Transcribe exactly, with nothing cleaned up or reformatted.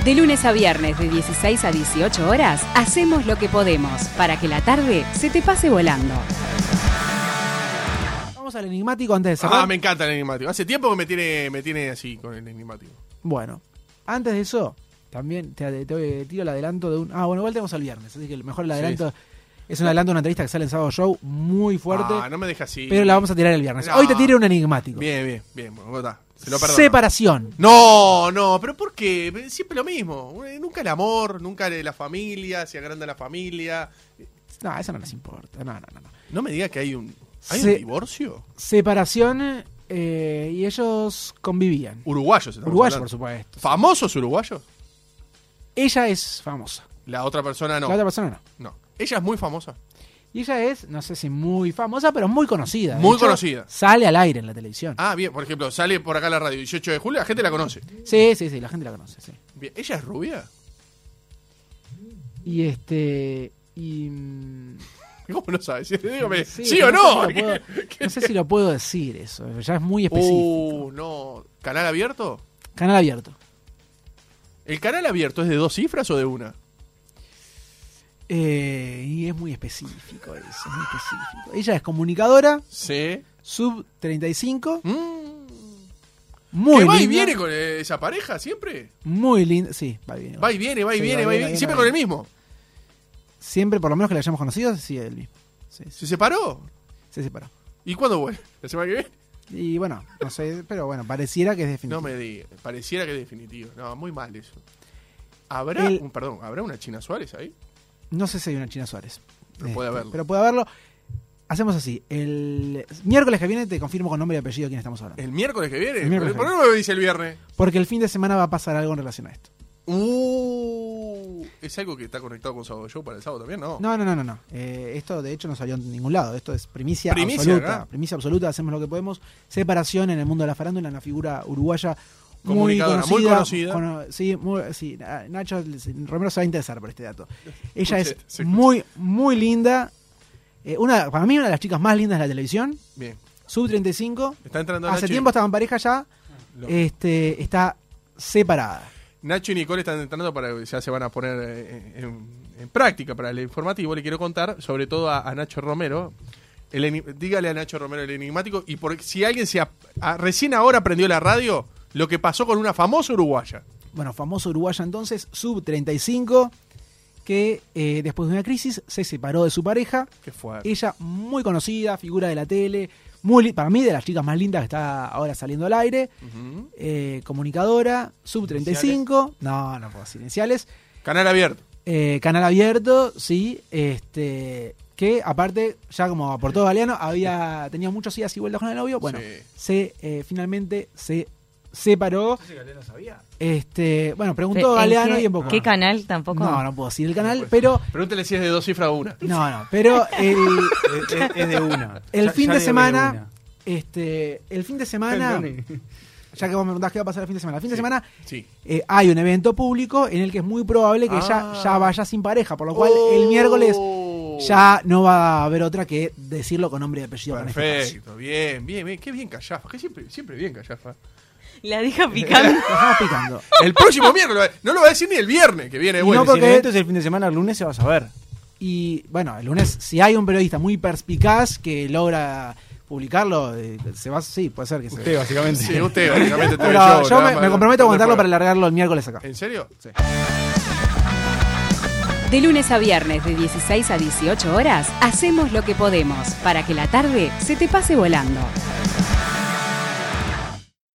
De lunes a viernes de dieciséis a dieciocho horas, hacemos lo que podemos para que la tarde se te pase volando. Vamos al enigmático antes de cerrar. Ah, me encanta el enigmático. Hace tiempo que me tiene, me tiene así con el enigmático. Bueno, antes de eso, también te, te, te tiro el adelanto de un... Ah, bueno, igual tenemos al viernes, así que mejor el adelanto... Sí. Es un adelanto de una entrevista que sale en Sábado Show, muy fuerte. Ah, no me deja así. Pero la vamos a tirar el viernes. No. Hoy te tiro un enigmático. Bien, bien, bien. Bueno, está. Se lo perdono. Separación. No, no, pero ¿por qué? Siempre lo mismo. Nunca el amor, nunca la familia, se agranda la familia. No, eso no nos importa. No, no, no. No, no me diga que hay un, ¿hay Se- un divorcio. Separación eh, y ellos convivían. Uruguayos. estamos Uruguayos, hablando. por supuesto. ¿Famosos uruguayos? Ella es famosa. La otra persona no. La otra persona no. No. Ella es muy famosa. Y ella es, no sé si muy famosa, pero muy conocida. De Muy hecho, conocida. Sale al aire en la televisión. Ah, bien. Por ejemplo, sale por acá la radio dieciocho de julio, la gente la conoce. Sí, sí, sí, la gente la conoce, sí. Bien. ¿Ella es rubia? Y este... Y... mm, ¿Cómo no sabes? Dígame, sí, ¿sí o no? sé si lo puedo- no sé si lo puedo decir eso, ya es muy específico. Uh, no. ¿Canal abierto? Canal abierto. ¿El canal abierto es de dos cifras o de una? Eh, y es muy específico eso, muy específico. Ella es comunicadora, Sí. sub treinta y cinco, Mm. muy ¿Que va y linda. viene con esa pareja siempre? Muy linda, sí, va y viene. Va y viene, va y Sí, viene, va y viene. Siempre va con y el mismo. Siempre, por lo menos que la hayamos conocido, sí, el mismo. Sí, sí, ¿Se separó? se separó. ¿Y cuándo vuelve? ¿La semana que viene? Y bueno, no sé, pero bueno, pareciera que es definitivo. No me diga. Pareciera que es definitivo. No, muy mal eso. ¿Habrá, El- un, perdón, ¿habrá una China Suárez ahí? No sé si hay una China Suárez. Pero puede haberlo. Pero puede haberlo. Hacemos así. El miércoles que viene te confirmo con nombre y apellido de quién estamos hablando. ¿El miércoles que viene? El miércoles ¿Por que qué no me dice el viernes? Porque el fin de semana va a pasar algo en relación a esto. Uh, ¿es algo que está conectado con Sábado Show para el sábado también? No. No, no, no, no. no. Eh, esto de hecho no salió en ningún lado. Esto es primicia, Primicia, absoluta. acá. Primicia absoluta. Hacemos lo que podemos. Separación en el mundo de la farándula. Una figura uruguaya muy Comunicadora, conocida. muy conocida. Cono- sí, muy, sí, Nacho Romero se va a interesar por este dato. Ella Escuché, es se escucha. muy, muy linda. Eh, una, para mí una de las chicas más lindas de la televisión. Bien. Sub treinta y cinco. Está entrando Hace Nacho y- tiempo estaban en pareja ya. Lo- Este, está separada. Nacho y Nicole están entrando para ya se van a poner eh, en, en práctica para el informativo. Le quiero contar, sobre todo a, a Nacho Romero. El eni- dígale a Nacho Romero el enigmático. Y por, si alguien se a- a- recién ahora prendió la radio, lo que pasó con una famosa uruguaya. Bueno, famoso uruguaya entonces, sub treinta y cinco, que eh, después de una crisis se separó de su pareja. Qué fue. Ella muy conocida, figura de la tele, muy li- para mí de las chicas más lindas que está ahora saliendo al aire. Ujú. Eh, comunicadora, sub treinta y cinco. No, no puedo decir iniciales. Canal abierto. Eh, canal abierto, sí. Este, que aparte, ya como aportó Galeano, había tenía muchos idas y vueltas con el novio. Bueno, Sí. se eh, finalmente se separó. Este, bueno, preguntó ¿En Galeano qué, y un poco. ¿Qué canal tampoco? No, no puedo decir el canal, pero Pregúntele si es de dos cifras o una. no, no, pero el, Es, es- es de una. el Ya- fin ya de digo que semana, una. este, el fin de semana, ya que vos me preguntás qué va a pasar el fin de semana, el fin de Sí. semana Sí. eh, hay un evento público en el que es muy probable que Ah. ella ya vaya sin pareja, por lo cual el Oh. miércoles ya no va a haber otra que decirlo con nombre y apellido. con este caso. Perfecto, bien, bien, bien. Qué bien Callafa. Que siempre, siempre bien Callafa. La deja picando. Lo estamos picando. El próximo miércoles. No lo va a decir ni el viernes que viene. Y Bueno, no Si porque- el evento es el fin de semana, el lunes se va a saber. Y bueno, el lunes, si hay un periodista muy perspicaz que logra publicarlo, eh, se va, sí, puede ser que se Usted, básicamente. sí, usted, básicamente. Pero yo, yo nada me, más, me comprometo a no me aguantarlo puedo. para largarlo el miércoles acá. ¿En serio? Sí. De lunes a viernes de dieciséis a dieciocho horas, hacemos lo que podemos para que la tarde se te pase volando.